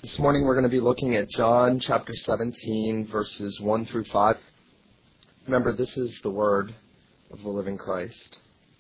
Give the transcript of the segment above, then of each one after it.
This morning we're going to be looking at John chapter 17, verses 1 through 5. Remember, this is the word of the living Christ.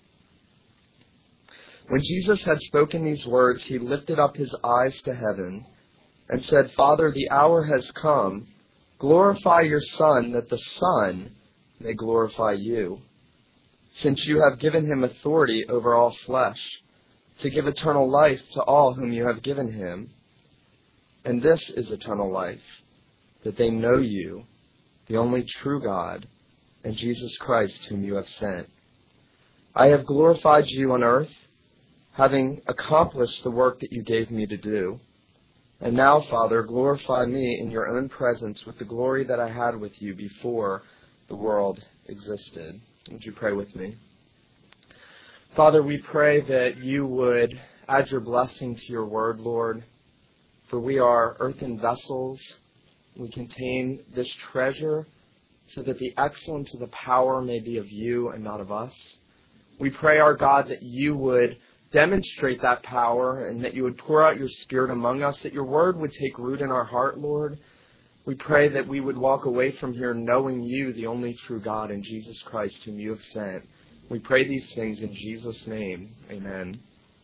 When Jesus had spoken these words, he lifted up his eyes to heaven and said, "Father, the hour has come. Glorify your Son, that the Son may glorify you, since you have given him authority over all flesh, to give eternal life to all whom you have given him. And this is eternal life, that they know you, the only true God, and Jesus Christ whom you have sent. I have glorified you on earth, having accomplished the work that you gave me to do. And now, Father, glorify me in your own presence with the glory that I had with you before the world existed." Would you pray with me? Father, we pray that you would add your blessing to your word, Lord. For we are earthen vessels. We contain this treasure so that the excellence of the power may be of you and not of us. We pray, our God, that you would demonstrate that power and that you would pour out your Spirit among us, that your word would take root in our heart, Lord. We pray that we would walk away from here knowing you, the only true God, and Jesus Christ whom you have sent. We pray these things in Jesus' name. Amen.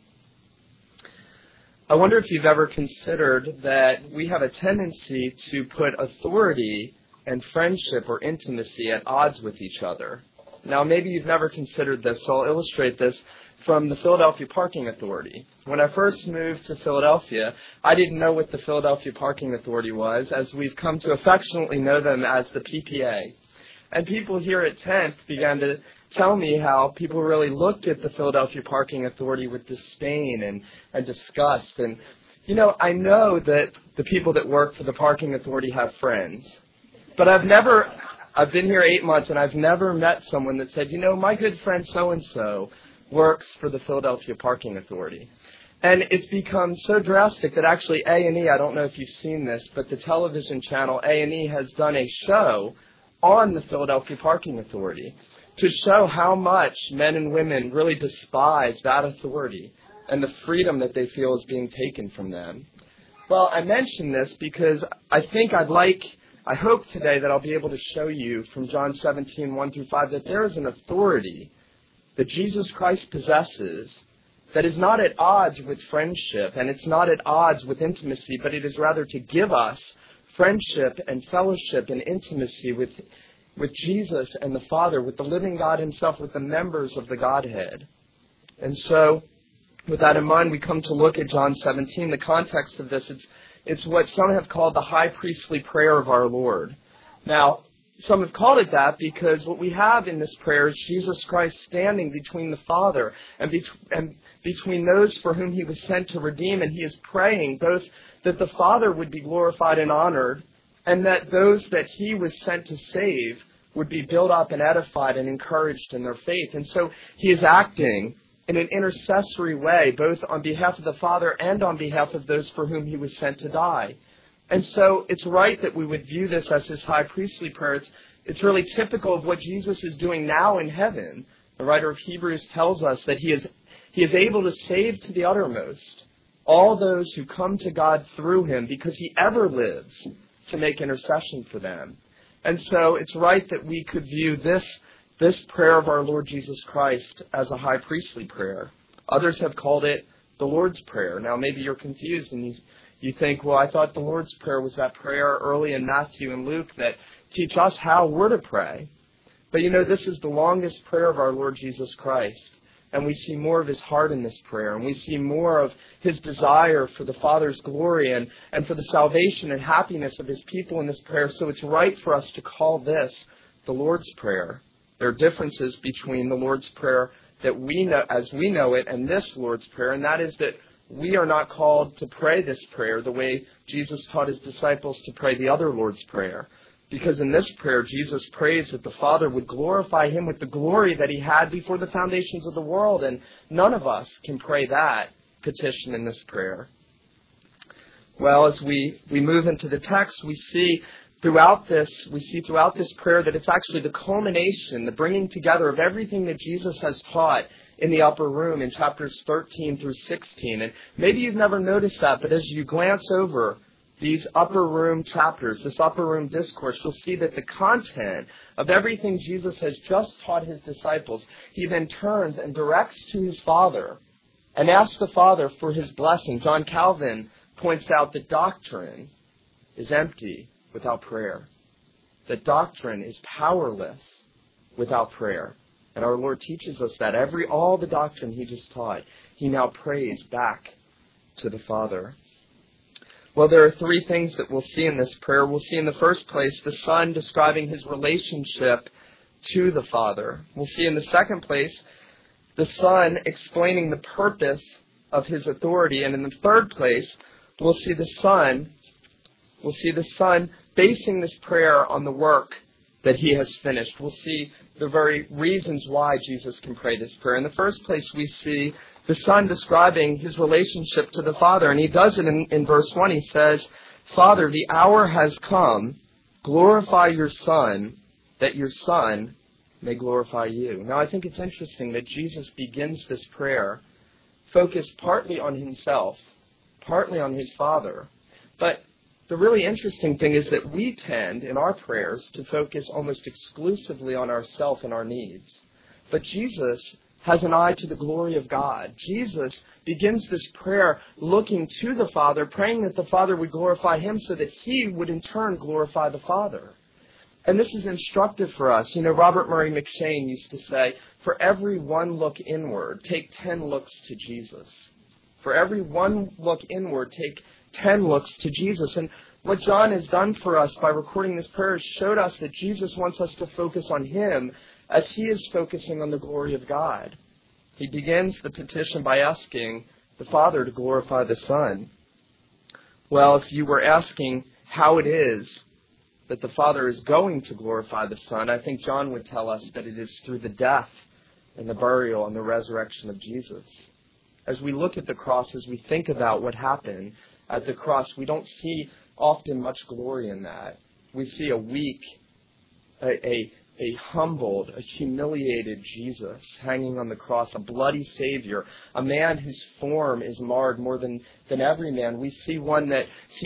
I wonder if you've ever considered that we have a tendency to put authority and friendship or intimacy at odds with each other. Now, maybe you've never considered this, so I'll illustrate this from the Philadelphia Parking Authority. When I first moved to Philadelphia, I didn't know what the Philadelphia Parking Authority was, as we've come to affectionately know them as the PPA. And people here at 10th began to tell me how people really looked at the Philadelphia Parking Authority with disdain and disgust. And, I know that the people that work for the Parking Authority have friends. But I've been here 8 months, and I've never met someone that said, my good friend so-and-so works for the Philadelphia Parking Authority. And it's become so drastic that actually A&E, I don't know if you've seen this, but the television channel A&E has done a show on the Philadelphia Parking Authority to show how much men and women really despise that authority and the freedom that they feel is being taken from them. Well, I mention this because I hope today that I'll be able to show you from John 17, 1 through 5, that there is an authority that Jesus Christ possesses that is not at odds with friendship, and it's not at odds with intimacy, but it is rather to give us friendship and fellowship and intimacy with Jesus and the Father, with the living God himself, with the members of the Godhead. And so, with that in mind, we come to look at John 17. The context of this, it's what some have called the high priestly prayer of our Lord. Now, some have called it that because what we have in this prayer is Jesus Christ standing between the Father and between those for whom he was sent to redeem, and he is praying both that the Father would be glorified and honored, and that those that he was sent to save would be built up and edified and encouraged in their faith. And so he is acting in an intercessory way, both on behalf of the Father and on behalf of those for whom he was sent to die. And so it's right that we would view this as his high priestly prayer. It's really typical of what Jesus is doing now in heaven. The writer of Hebrews tells us that he is able to save to the uttermost all those who come to God through him, because he ever lives to make intercession for them. And so it's right that we could view this prayer of our Lord Jesus Christ as a high priestly prayer. Others have called it the Lord's Prayer. Now maybe you're confused and you think, well, I thought the Lord's Prayer was that prayer early in Matthew and Luke that teach us how we're to pray. But this is the longest prayer of our Lord Jesus Christ. And we see more of his heart in this prayer. And we see more of his desire for the Father's glory and for the salvation and happiness of his people in this prayer. So it's right for us to call this the Lord's Prayer. There are differences between the Lord's Prayer that we know as we know it and this Lord's Prayer. And that is that we are not called to pray this prayer the way Jesus taught his disciples to pray the other Lord's Prayer. Because in this prayer, Jesus prays that the Father would glorify him with the glory that he had before the foundations of the world. And none of us can pray that petition in this prayer. Well, as we move into the text, we see throughout this prayer that it's actually the culmination, the bringing together of everything that Jesus has taught in the upper room in chapters 13 through 16. And maybe you've never noticed that, but as you glance over these upper room chapters, this upper room discourse, you'll see that the content of everything Jesus has just taught his disciples, he then turns and directs to his Father and asks the Father for his blessing. John Calvin points out that doctrine is empty without prayer. That doctrine is powerless without prayer. And our Lord teaches us that all the doctrine he just taught, he now prays back to the Father. Well, there are three things that we'll see in this prayer. We'll see in the first place the Son describing his relationship to the Father. We'll see in the second place the Son explaining the purpose of his authority. And in the third place, we'll see the Son basing this prayer on the work that he has finished. We'll see the very reasons why Jesus can pray this prayer. In the first place, we see the Son describing his relationship to the Father. And he does it in verse 1. He says, "Father, the hour has come. Glorify your Son, that your Son may glorify you." Now, I think it's interesting that Jesus begins this prayer focused partly on himself, partly on his Father. But the really interesting thing is that we tend, in our prayers, to focus almost exclusively on ourselves and our needs. But Jesus has an eye to the glory of God. Jesus begins this prayer looking to the Father, praying that the Father would glorify him so that he would in turn glorify the Father. And this is instructive for us. You know, Robert Murray McCheyne used to say, for every one look inward, take 10 looks to Jesus. For every one look inward, take 10 looks to Jesus. And what John has done for us by recording this prayer has showed us that Jesus wants us to focus on him as he is focusing on the glory of God. He begins the petition by asking the Father to glorify the Son. Well, if you were asking how it is that the Father is going to glorify the Son, I think John would tell us that it is through the death and the burial and the resurrection of Jesus. As we look at the cross, as we think about what happened at the cross, we don't see often much glory in that. We see a weak, a humbled, a humiliated Jesus hanging on the cross, a bloody Savior, a man whose form is marred more than every man. We see one that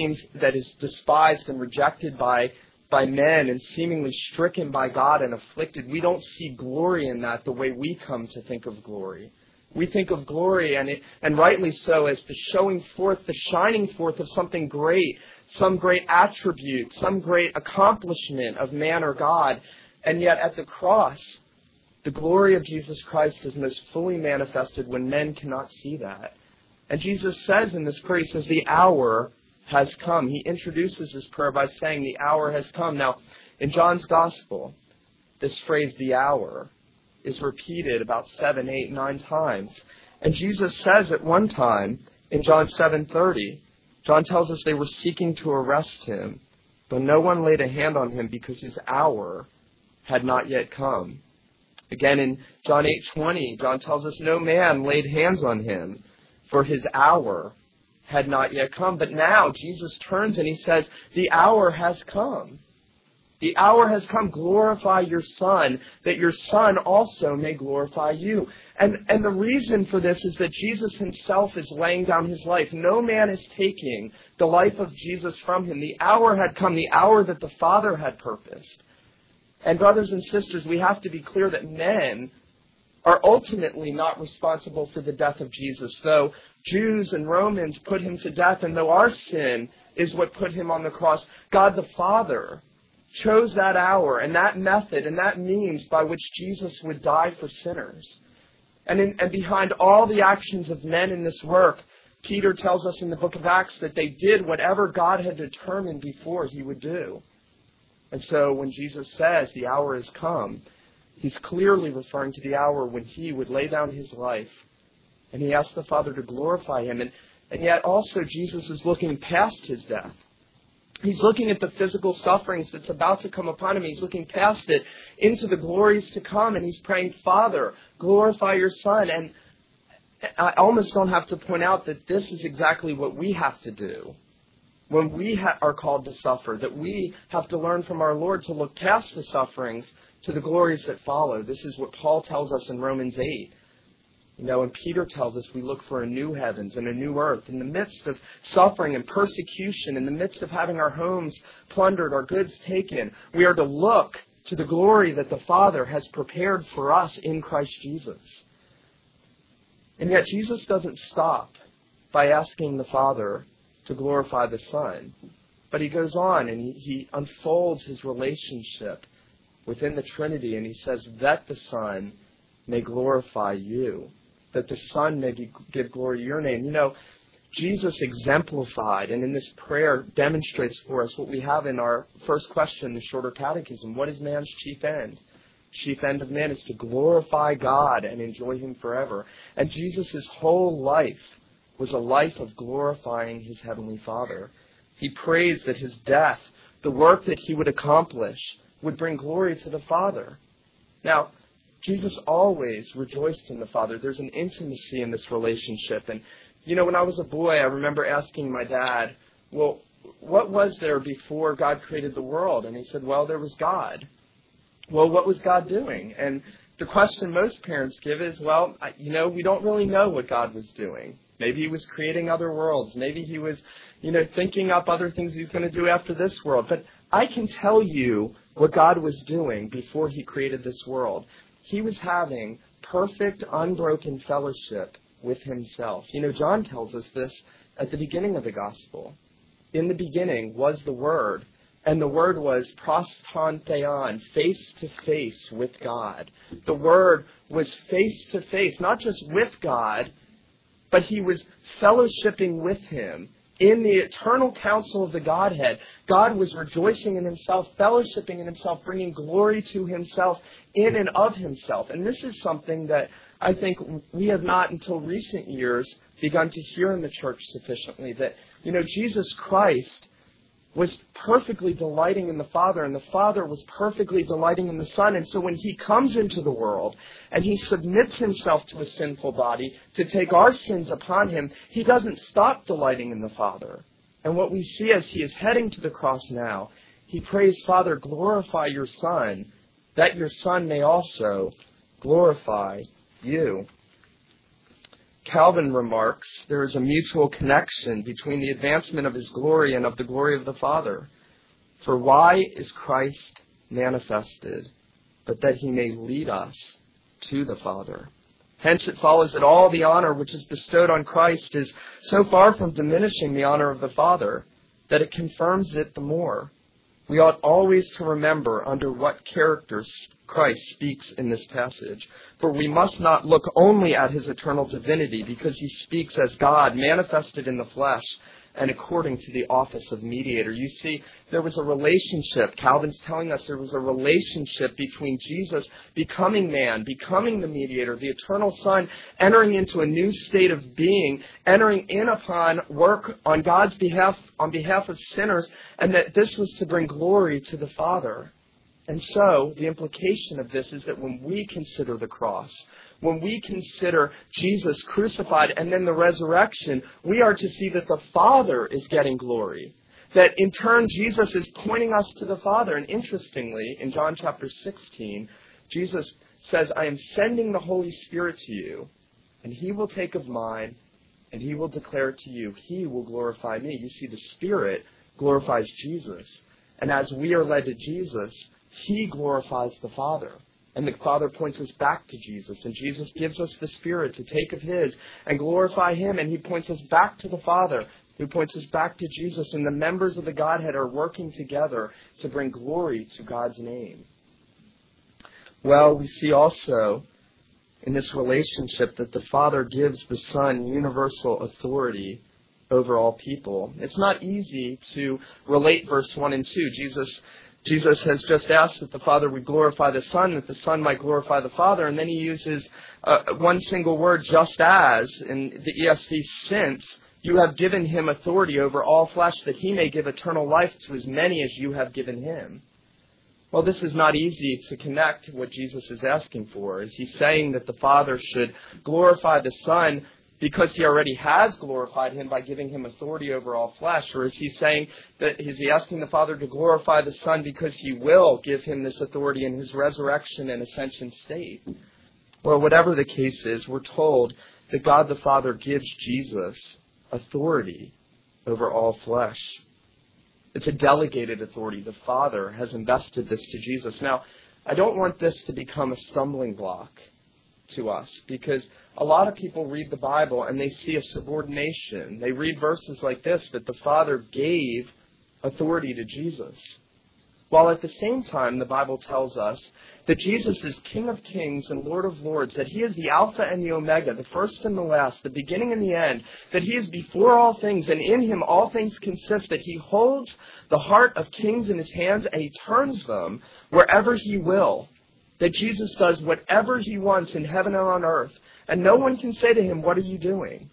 is despised and rejected by men and seemingly stricken by God and afflicted. We don't see glory in that the way we come to think of glory. We think of glory, and rightly so, as the showing forth, the shining forth of something great, some great attribute, some great accomplishment of man or God. And yet at the cross, the glory of Jesus Christ is most fully manifested when men cannot see that. And Jesus says in this prayer, he says, the hour has come. He introduces this prayer by saying the hour has come. Now, in John's Gospel, this phrase, the hour, is repeated about 7, 8, 9 times. And Jesus says at one time, in John 7:30, John tells us they were seeking to arrest him, but no one laid a hand on him because his hour had not yet come. Again, in John 8:20, John tells us no man laid hands on him, for his hour had not yet come. But now Jesus turns and he says, the hour has come. The hour has come. Glorify your Son, that your Son also may glorify you. And the reason for this is that Jesus himself is laying down his life. No man is taking the life of Jesus from him. The hour had come, the hour that the Father had purposed. And brothers and sisters, we have to be clear that men are ultimately not responsible for the death of Jesus. Though Jews and Romans put him to death, and though our sin is what put him on the cross, God the Father chose that hour and that method and that means by which Jesus would die for sinners. And behind all the actions of men in this work, Peter tells us in the book of Acts that they did whatever God had determined before he would do. And so when Jesus says the hour has come, he's clearly referring to the hour when he would lay down his life. And he asks the Father to glorify him. And yet also Jesus is looking past his death. He's looking at the physical sufferings that's about to come upon him. He's looking past it into the glories to come. And he's praying, Father, glorify your Son. And I almost don't have to point out that this is exactly what we have to do when we are called to suffer, that we have to learn from our Lord to look past the sufferings to the glories that follow. This is what Paul tells us in Romans 8. And Peter tells us we look for a new heavens and a new earth. In the midst of suffering and persecution, in the midst of having our homes plundered, our goods taken, we are to look to the glory that the Father has prepared for us in Christ Jesus. And yet Jesus doesn't stop by asking the Father to glorify the Son. But he goes on and he unfolds his relationship within the Trinity, and he says that the Son may glorify you, that the Son may give glory to your name. Jesus exemplified, and in this prayer demonstrates for us what we have in our first question, the Shorter Catechism. What is man's chief end? Chief end of man is to glorify God and enjoy Him forever. And Jesus' whole life was a life of glorifying His Heavenly Father. He prays that His death, the work that He would accomplish, would bring glory to the Father. Now, Jesus always rejoiced in the Father. There's an intimacy in this relationship. And, when I was a boy, I remember asking my dad, well, what was there before God created the world? And he said, well, there was God. Well, what was God doing? And the question most parents give is, well, we don't really know what God was doing. Maybe He was creating other worlds. Maybe He was, thinking up other things He's going to do after this world. But I can tell you what God was doing before He created this world. He was having perfect, unbroken fellowship with Himself. John tells us this at the beginning of the Gospel. In the beginning was the Word, and the Word was pros ton theon, face to face with God. The Word was face to face, not just with God, but He was fellowshipping with Him. In the eternal counsel of the Godhead, God was rejoicing in Himself, fellowshipping in Himself, bringing glory to Himself in and of Himself. And this is something that I think we have not until recent years begun to hear in the church sufficiently, that, Jesus Christ was perfectly delighting in the Father, and the Father was perfectly delighting in the Son. And so when He comes into the world and He submits Himself to a sinful body to take our sins upon Him, He doesn't stop delighting in the Father. And what we see as He is heading to the cross now, He prays, Father, glorify your Son, that your Son may also glorify you. Calvin remarks, there is a mutual connection between the advancement of His glory and of the glory of the Father. For why is Christ manifested? But that He may lead us to the Father. Hence it follows that all the honor which is bestowed on Christ is so far from diminishing the honor of the Father, that it confirms it the more. We ought always to remember under what characters Christ speaks in this passage. For we must not look only at His eternal divinity, because He speaks as God manifested in the flesh and according to the office of mediator. You see, there was a relationship. Calvin's telling us there was a relationship between Jesus becoming man, becoming the mediator, the eternal Son, entering into a new state of being, entering in upon work on God's behalf, on behalf of sinners, and that this was to bring glory to the Father. And so, the implication of this is that when we consider the cross, when we consider Jesus crucified and then the resurrection, we are to see that the Father is getting glory. That in turn, Jesus is pointing us to the Father. And interestingly, in John chapter 16, Jesus says, I am sending the Holy Spirit to you, and He will take of mine, and He will declare it to you. He will glorify me. You see, the Spirit glorifies Jesus. And as we are led to Jesus, He glorifies the Father. And the Father points us back to Jesus. And Jesus gives us the Spirit to take of His and glorify Him. And He points us back to the Father, who points us back to Jesus. And the members of the Godhead are working together to bring glory to God's name. Well, we see also in this relationship that the Father gives the Son universal authority over all people. It's not easy to relate verse 1 and 2. Jesus has just asked that the Father would glorify the Son, that the Son might glorify the Father, and then He uses one single word, just as, in the ESV, since you have given Him authority over all flesh, that He may give eternal life to as many as you have given Him. Well, this is not easy to connect what Jesus is asking for. Is He saying that the Father should glorify the Son because He already has glorified Him by giving Him authority over all flesh? Or is He saying that, is He asking the Father to glorify the Son because He will give Him this authority in His resurrection and ascension state? Well, whatever the case is, we're told that God the Father gives Jesus authority over all flesh. It's a delegated authority. The Father has invested this to Jesus. Now, I don't want this to become a stumbling block to us, because a lot of people read the Bible and they see a subordination. They read verses like this, that the Father gave authority to Jesus. While at the same time, the Bible tells us that Jesus is King of Kings and Lord of Lords, that He is the Alpha and the Omega, the first and the last, the beginning and the end, that He is before all things, and in Him all things consist, that He holds the heart of kings in His hands and He turns them wherever He will, that Jesus does whatever He wants in heaven and on earth, and no one can say to Him, "What are you doing?"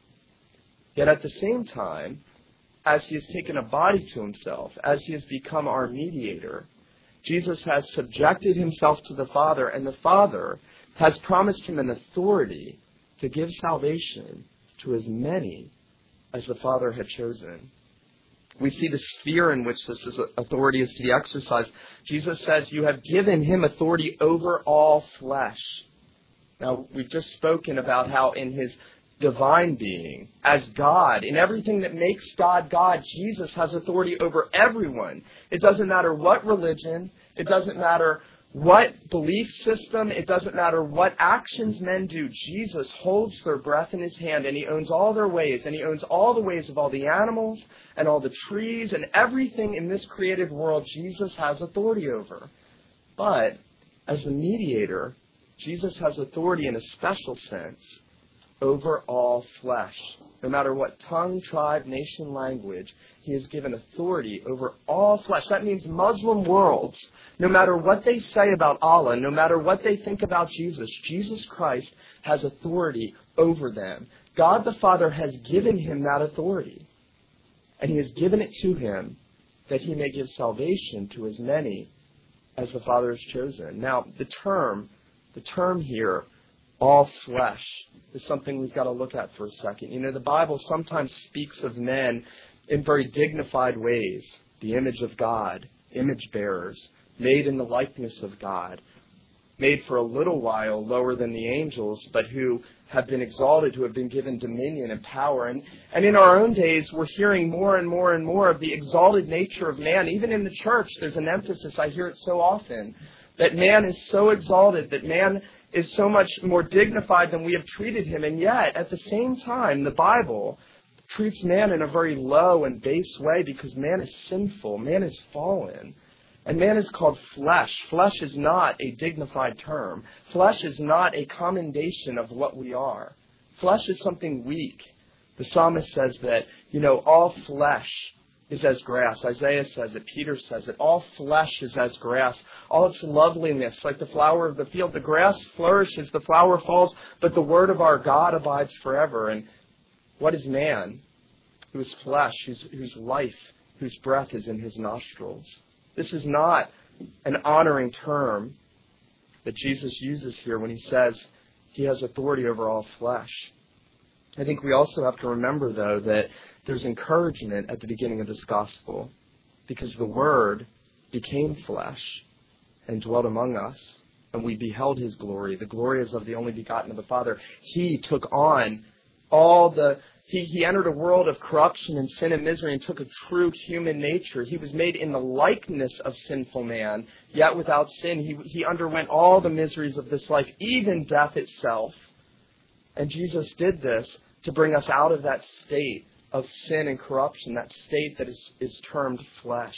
Yet at the same time, as He has taken a body to Himself, as He has become our mediator, Jesus has subjected Himself to the Father, and the Father has promised Him an authority to give salvation to as many as the Father had chosen. We see the sphere in which this authority is to be exercised. Jesus says, "You have given Him authority over all flesh." Now, we've just spoken about how in His divine being, as God, in everything that makes God God, Jesus has authority over everyone. It doesn't matter what religion, it doesn't matter what belief system, it doesn't matter what actions men do. Jesus holds their breath in His hand, and He owns all their ways, and He owns all the ways of all the animals and all the trees and everything in this created world. Jesus has authority over. But as the mediator, Jesus has authority in a special sense over all flesh. No matter what tongue, tribe, nation, language, He has given authority over all flesh. That means Muslim worlds, no matter what they say about Allah, no matter what they think about Jesus, Jesus Christ has authority over them. God the Father has given Him that authority. And He has given it to Him that He may give salvation to as many as the Father has chosen. Now, the term here, all flesh, is something we've got to look at for a second. You know, the Bible sometimes speaks of men in very dignified ways. The image of God, image bearers, made in the likeness of God, made for a little while lower than the angels, but who have been exalted, who have been given dominion and power. And in our own days, we're hearing more and more and more of the exalted nature of man. Even in the church, there's an emphasis, I hear it so often, that man is so exalted, that man is so much more dignified than we have treated him. And yet, at the same time, the Bible treats man in a very low and base way, because man is sinful, man is fallen, and man is called flesh. Flesh is not a dignified term. Flesh is not a commendation of what we are. Flesh is something weak. The psalmist says that, all flesh is as grass. Isaiah says it. Peter says it. All flesh is as grass. All its loveliness, like the flower of the field. The grass flourishes, the flower falls, but the word of our God abides forever. And what is man? Who is flesh, whose life, whose breath is in his nostrils. This is not an honoring term that Jesus uses here when He says He has authority over all flesh. I think we also have to remember, though, that there's encouragement at the beginning of this gospel, because the Word became flesh and dwelt among us, and we beheld His glory. The glory is of the only begotten of the Father. He took on He entered a world of corruption and sin and misery and took a true human nature. He was made in the likeness of sinful man, yet without sin. He underwent all the miseries of this life, even death itself. And Jesus did this to bring us out of that state of sin and corruption, that state that is termed flesh.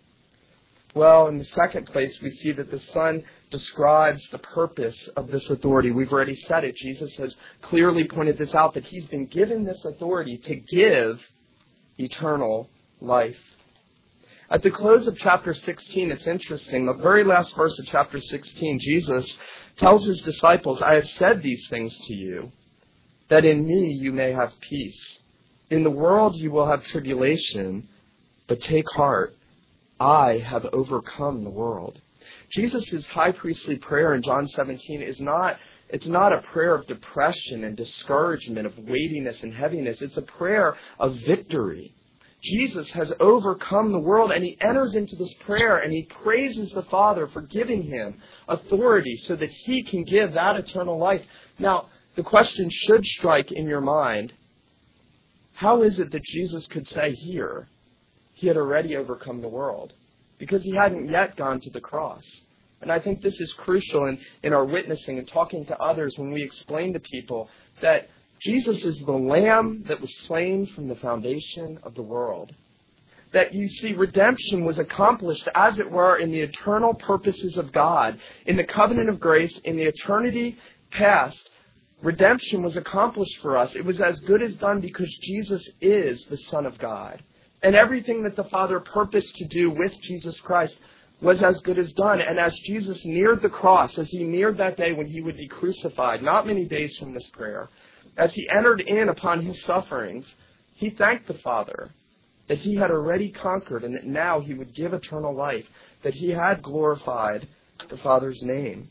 Well, in the second place, we see that the Son describes the purpose of this authority. We've already said it. Jesus has clearly pointed this out, that He's been given this authority to give eternal life. At the close of chapter 16, it's interesting. The very last verse of chapter 16, Jesus tells His disciples, "I have said these things to you, that in me you may have peace. In the world you will have tribulation, but take heart. I have overcome the world." Jesus' high priestly prayer in John 17 is not a prayer of depression and discouragement, of weightiness and heaviness. It's a prayer of victory. Jesus has overcome the world, and he enters into this prayer and he praises the Father for giving him authority so that he can give that eternal life. Now, the question should strike in your mind, how is it that Jesus could say here he had already overcome the world? Because he hadn't yet gone to the cross. And I think this is crucial in our witnessing and talking to others when we explain to people that Jesus is the Lamb that was slain from the foundation of the world. That, you see, redemption was accomplished, as it were, in the eternal purposes of God. In the covenant of grace, in the eternity past, redemption was accomplished for us. It was as good as done because Jesus is the Son of God. And everything that the Father purposed to do with Jesus Christ was as good as done. And as Jesus neared the cross, as he neared that day when he would be crucified, not many days from this prayer, as he entered in upon his sufferings, he thanked the Father that he had already conquered and that now he would give eternal life, that he had glorified the Father's name.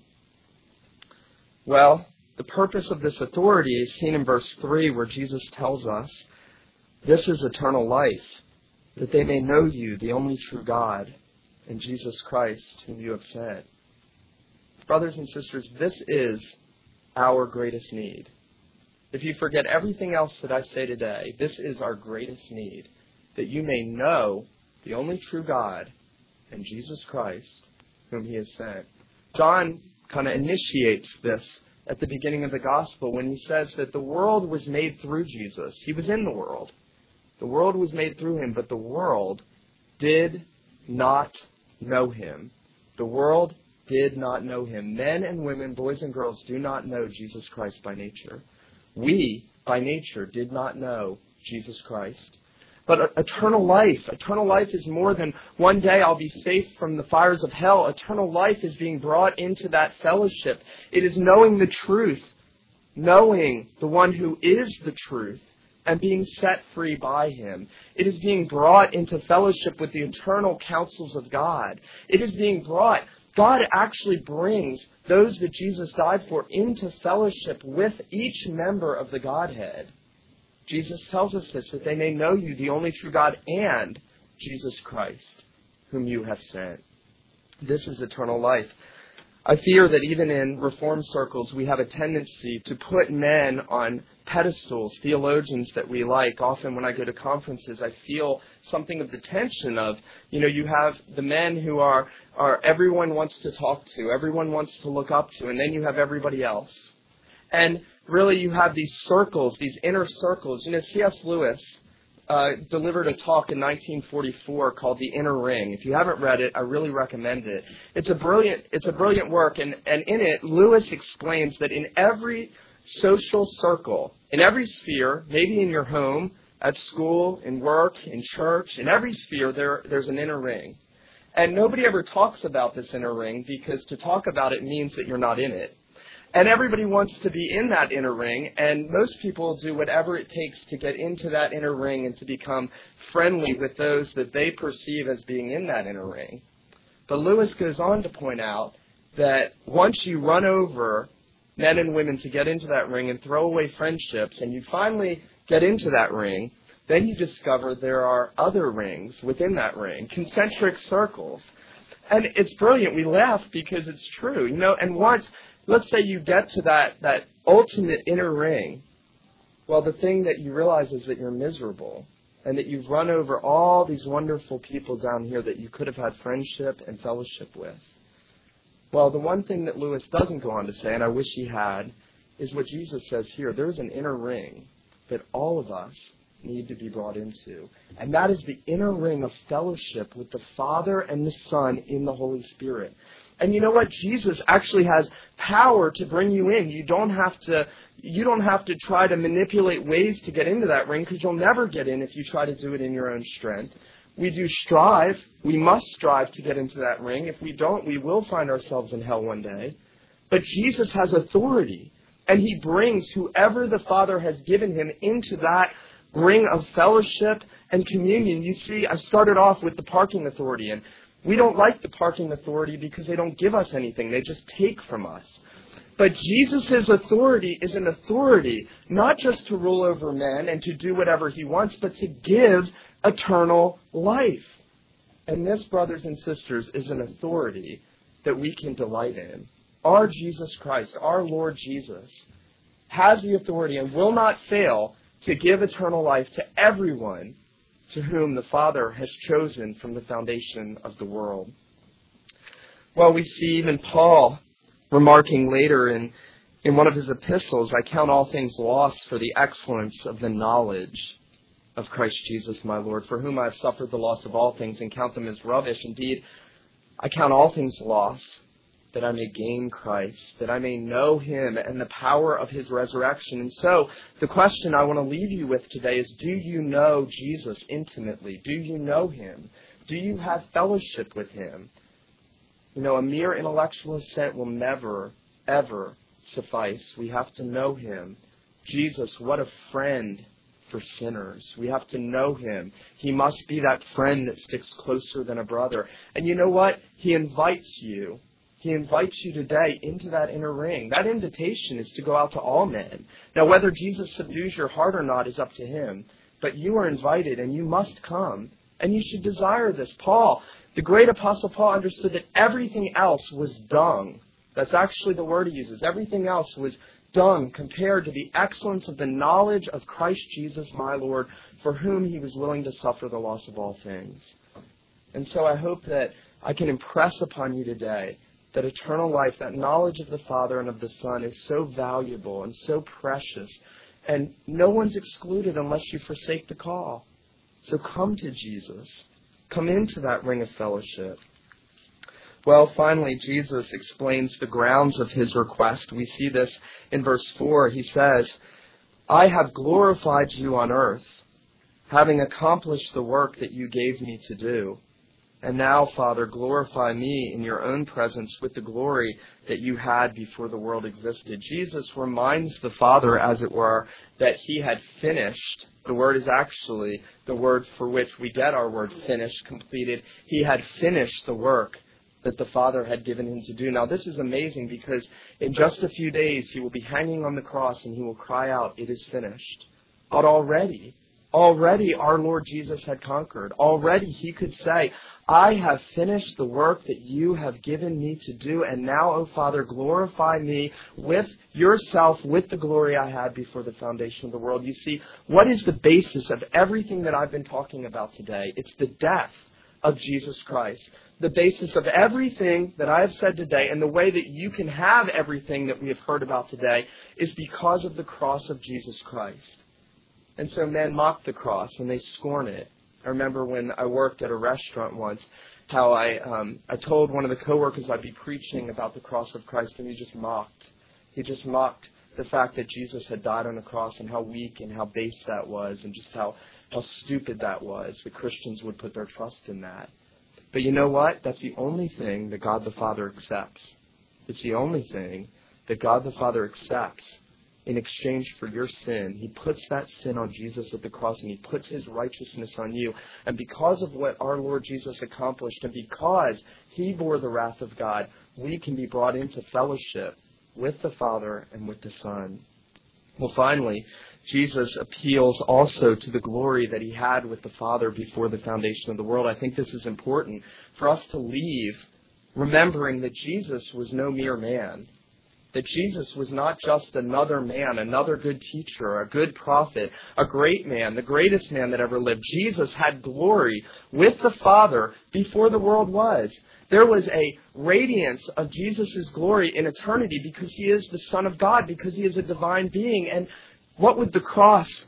Well, the purpose of this authority is seen in verse 3, where Jesus tells us, "This is eternal life, that they may know you, the only true God, and Jesus Christ, whom you have sent." Brothers and sisters, this is our greatest need. If you forget everything else that I say today, this is our greatest need, that you may know the only true God and Jesus Christ, whom he has sent. John kind of initiates this at the beginning of the gospel when he says that the world was made through Jesus. He was in the world. The world was made through him, but the world did not know him. The world did not know him. Men and women, boys and girls, do not know Jesus Christ by nature. We, by nature, did not know Jesus Christ. But eternal life is more than one day I'll be safe from the fires of hell. Eternal life is being brought into that fellowship. It is knowing the truth, knowing the one who is the truth, and being set free by him. It is being brought into fellowship with the eternal counsels of God. It is being brought. God actually brings those that Jesus died for into fellowship with each member of the Godhead. Jesus tells us this, that they may know you, the only true God, and Jesus Christ, whom you have sent. This is eternal life. I fear that even in Reformed circles, we have a tendency to put men on pedestals, theologians that we like. Often when I go to conferences, I feel something of the tension of, you have the men who are everyone wants to talk to, everyone wants to look up to, and then you have everybody else. And really you have these circles, these inner circles. C.S. Lewis delivered a talk in 1944 called The Inner Ring. If you haven't read it, I really recommend it. It's a brilliant work, and in it, Lewis explains that in every social circle, in every sphere, maybe in your home, at school, in work, in church, in every sphere, there's an inner ring. And nobody ever talks about this inner ring because to talk about it means that you're not in it. And everybody wants to be in that inner ring, and most people do whatever it takes to get into that inner ring and to become friendly with those that they perceive as being in that inner ring. But Lewis goes on to point out that once you run over men and women to get into that ring and throw away friendships, and you finally get into that ring, then you discover there are other rings within that ring, concentric circles. And it's brilliant. We laugh because it's true, and once... Let's say you get to that ultimate inner ring. Well, the thing that you realize is that you're miserable and that you've run over all these wonderful people down here that you could have had friendship and fellowship with. Well, the one thing that Lewis doesn't go on to say, and I wish he had, is what Jesus says here. There's an inner ring that all of us need to be brought into. And that is the inner ring of fellowship with the Father and the Son in the Holy Spirit. And you know what? Jesus actually has power to bring you in. You don't have to try to manipulate ways to get into that ring, because you'll never get in if you try to do it in your own strength. We do strive. We must strive to get into that ring. If we don't, we will find ourselves in hell one day. But Jesus has authority, and he brings whoever the Father has given him into that ring of fellowship and communion. You see, I started off with the parking authority, and we don't like the parking authority because they don't give us anything. They just take from us. But Jesus' authority is an authority not just to rule over men and to do whatever he wants, but to give eternal life. And this, brothers and sisters, is an authority that we can delight in. Our Jesus Christ, our Lord Jesus, has the authority and will not fail to give eternal life to everyone to whom the Father has chosen from the foundation of the world. Well, we see even Paul remarking later in one of his epistles, I count all things lost for the excellence of the knowledge of Christ Jesus my Lord, for whom I have suffered the loss of all things and count them as rubbish. Indeed, I count all things lost, that I may gain Christ, that I may know Him and the power of His resurrection. And so, the question I want to leave you with today is, do you know Jesus intimately? Do you know Him? Do you have fellowship with Him? You know, a mere intellectual assent will never, ever suffice. We have to know Him. Jesus, what a friend for sinners. We have to know Him. He must be that friend that sticks closer than a brother. And you know what? He invites you. He invites you today into that inner ring. That invitation is to go out to all men. Now, whether Jesus subdues your heart or not is up to Him. But you are invited and you must come. And you should desire this. Paul, the great apostle Paul, understood that everything else was dung. That's actually the word he uses. Everything else was dung compared to the excellence of the knowledge of Christ Jesus my Lord, for whom He was willing to suffer the loss of all things. And so I hope that I can impress upon you today that eternal life, that knowledge of the Father and of the Son is so valuable and so precious. And no one's excluded unless you forsake the call. So come to Jesus. Come into that ring of fellowship. Well, finally, Jesus explains the grounds of His request. We see this in verse 4. He says, I have glorified you on earth, having accomplished the work that you gave me to do. And now, Father, glorify me in your own presence with the glory that you had before the world existed. Jesus reminds the Father, as it were, that He had finished. The word is actually the word for which we get our word finished, completed. He had finished the work that the Father had given Him to do. Now, this is amazing because in just a few days He will be hanging on the cross and He will cry out, it is finished. But already our Lord Jesus had conquered. Already He could say, I have finished the work that you have given me to do, and now, O Father, glorify me with yourself, with the glory I had before the foundation of the world. You see, what is the basis of everything that I've been talking about today? It's the death of Jesus Christ. The basis of everything that I have said today, and the way that you can have everything that we have heard about today, is because of the cross of Jesus Christ. And so men mock the cross and they scorn it. I remember when I worked at a restaurant once, how I told one of the coworkers I'd be preaching about the cross of Christ, and he just mocked. He just mocked the fact that Jesus had died on the cross and how weak and how base that was, and just how stupid that was. The Christians would put their trust in that. But you know what? That's the only thing that God the Father accepts. It's the only thing that God the Father accepts. In exchange for your sin, He puts that sin on Jesus at the cross, and He puts His righteousness on you. And because of what our Lord Jesus accomplished, and because He bore the wrath of God, we can be brought into fellowship with the Father and with the Son. Well, finally, Jesus appeals also to the glory that He had with the Father before the foundation of the world. I think this is important for us to leave remembering that Jesus was no mere man. That Jesus was not just another man, another good teacher, a good prophet, a great man, the greatest man that ever lived. Jesus had glory with the Father before the world was. There was a radiance of Jesus' glory in eternity because He is the Son of God, because He is a divine being. And what would the cross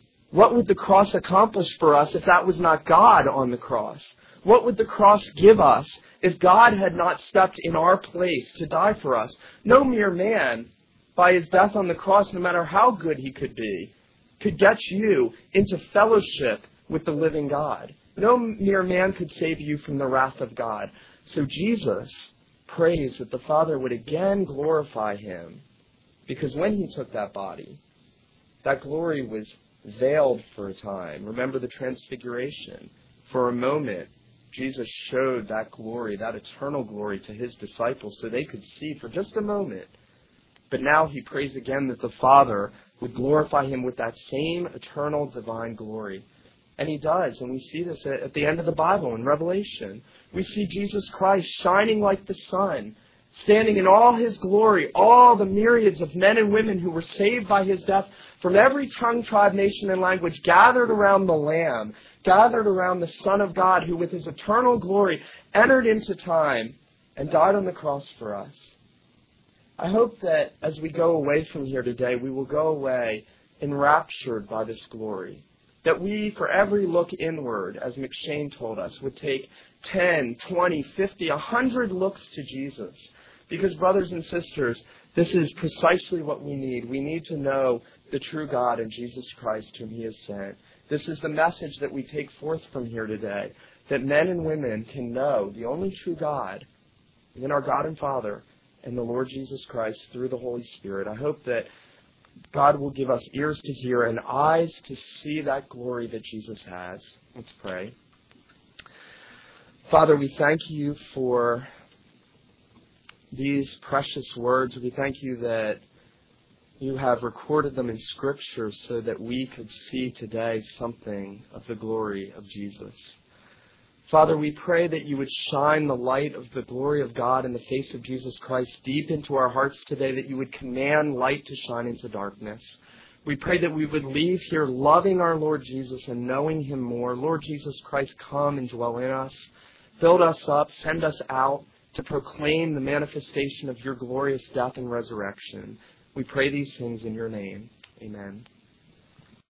accomplish for us if that was not God on the cross? What would the cross give us if God had not stepped in our place to die for us? No mere man, by His death on the cross, no matter how good he could be, could get you into fellowship with the living God. No mere man could save you from the wrath of God. So Jesus prays that the Father would again glorify Him, because when He took that body, that glory was veiled for a time. Remember the transfiguration. For a moment, Jesus showed that glory, that eternal glory, to His disciples so they could see for just a moment. But now He prays again that the Father would glorify Him with that same eternal divine glory. And he does, and we see this at the end of the Bible in Revelation. We see Jesus Christ shining like the sun, standing in all his glory, all the myriads of men and women who were saved by his death from every tongue, tribe, nation, and language, gathered around the Lamb, gathered around the Son of God, who with his eternal glory entered into time and died on the cross for us. I hope that as we go away from here today, we will go away enraptured by this glory. That we, for every look inward, as McShane told us, would take 10, 20, 50, 100 looks to Jesus. Because, brothers and sisters, this is precisely what we need. We need to know the true God and Jesus Christ whom he has sent. This is the message that we take forth from here today, that men and women can know the only true God, in our God and Father, and the Lord Jesus Christ through the Holy Spirit. I hope that God will give us ears to hear and eyes to see that glory that Jesus has. Let's pray. Father, we thank you for these precious words. We thank you that you have recorded them in Scripture so that we could see today something of the glory of Jesus. Father, we pray that you would shine the light of the glory of God in the face of Jesus Christ deep into our hearts today, that you would command light to shine into darkness. We pray that we would leave here loving our Lord Jesus and knowing him more. Lord Jesus Christ, come and dwell in us. Build us up, send us out to proclaim the manifestation of your glorious death and resurrection. We pray these things in your name. Amen.